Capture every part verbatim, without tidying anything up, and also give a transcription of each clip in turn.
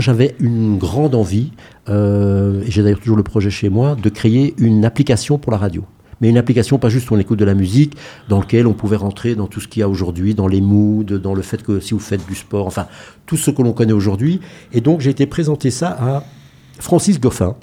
J'avais une grande envie, euh, et j'ai d'ailleurs toujours le projet chez moi, de créer une application pour la radio. Mais une application, pas juste où on écoute de la musique, dans laquelle on pouvait rentrer dans tout ce qu'il y a aujourd'hui, dans les moods, dans le fait que si vous faites du sport, enfin, tout ce que l'on connaît aujourd'hui. Et donc, j'ai été présenter ça à Francis Goffin,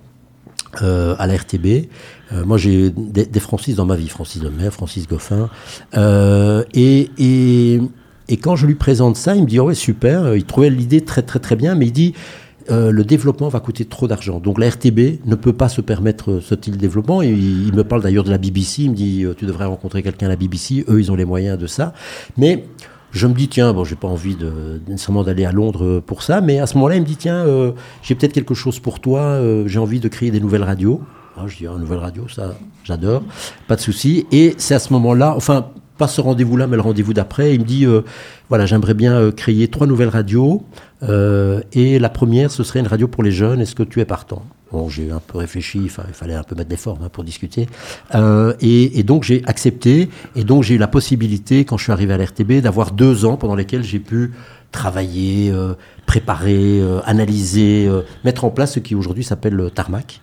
euh, à la R T B. Euh, moi, j'ai des, des Francis dans ma vie, Francis Lemaire, Francis Goffin. Euh, et... et Et quand je lui présente ça, il me dit oh « ouais, super », il trouvait l'idée très très très bien, mais il dit euh, « le développement va coûter trop d'argent ». Donc la R T B ne peut pas se permettre ce type de développement. Et il, il me parle d'ailleurs de la B B C, il me dit « tu devrais rencontrer quelqu'un à la B B C, eux ils ont les moyens de ça ». Mais je me dis « tiens, bon, j'ai pas envie de, nécessairement d'aller à Londres pour ça », mais à ce moment-là, il me dit « tiens, euh, j'ai peut-être quelque chose pour toi, euh, j'ai envie de créer des nouvelles radios ». Ah, je dis ah, « une nouvelle radio, ça, j'adore, pas de souci ». Et c'est à ce moment-là, enfin... pas ce rendez-vous-là, mais le rendez-vous d'après. Il me dit, euh, voilà, j'aimerais bien euh, créer trois nouvelles radios. Euh, et la première, ce serait une radio pour les jeunes. Est-ce que tu es partant ? Bon, j'ai un peu réfléchi. Enfin, il fallait un peu mettre des formes hein, pour discuter. Euh, et, et donc, j'ai accepté. Et donc, j'ai eu la possibilité, quand je suis arrivé à l'R T B, d'avoir deux ans pendant lesquels j'ai pu travailler, euh, préparer, euh, analyser, euh, mettre en place ce qui aujourd'hui s'appelle le Tarmac.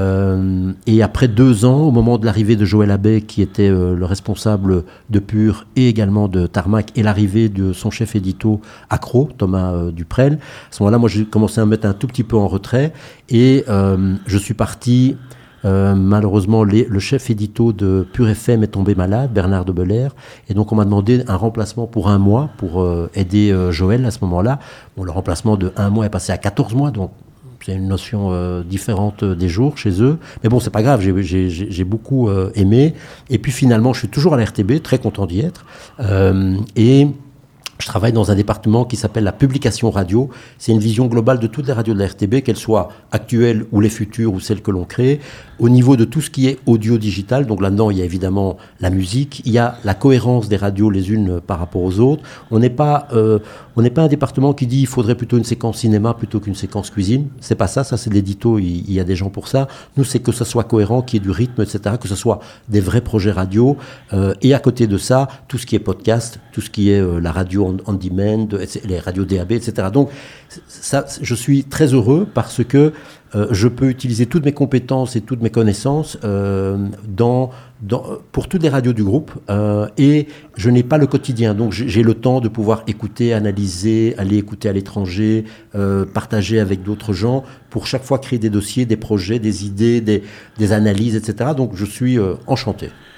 Euh, et après deux ans, au moment de l'arrivée de Joël Abbé, qui était euh, le responsable de Pure et également de Tarmac, et l'arrivée de son chef édito Accro, Thomas euh, Duprel, à ce moment-là, moi, j'ai commencé à me mettre un tout petit peu en retrait et euh, je suis parti... Euh, malheureusement, les, le chef édito de Pure F M est tombé malade, Bernard de Belair, et donc on m'a demandé un remplacement pour un mois pour euh, aider euh, Joël à ce moment-là. Bon, le remplacement de un mois est passé à quatorze mois, donc c'est une notion euh, différente des jours chez eux. Mais bon, c'est pas grave, j'ai, j'ai, j'ai beaucoup euh, aimé. Et puis finalement, je suis toujours à la R T B, très content d'y être. Euh, et... Je travaille dans un département qui s'appelle la publication radio. C'est une vision globale de toutes les radios de la R T B, qu'elles soient actuelles ou les futures ou celles que l'on crée, au niveau de tout ce qui est audio-digital. Donc là-dedans, il y a évidemment la musique, il y a la cohérence des radios les unes par rapport aux autres. On n'est pas, euh, on n'est pas un département qui dit il faudrait plutôt une séquence cinéma plutôt qu'une séquence cuisine. C'est pas ça, ça c'est de l'édito, il, il y a des gens pour ça. Nous, c'est que ça soit cohérent, qu'il y ait du rythme, et cetera, que ce soit des vrais projets radio. Euh, et à côté de ça, tout ce qui est podcast, tout ce qui est euh, la radio on, on demand, les radios D A B, et cetera. Donc, ça, je suis très heureux parce que euh, je peux utiliser toutes mes compétences et toutes mes connaissances euh, dans, dans, pour toutes les radios du groupe euh, et je n'ai pas le quotidien. Donc, j'ai le temps de pouvoir écouter, analyser, aller écouter à l'étranger, euh, partager avec d'autres gens pour chaque fois créer des dossiers, des projets, des idées, des, des analyses, et cetera. Donc, je suis euh, enchanté.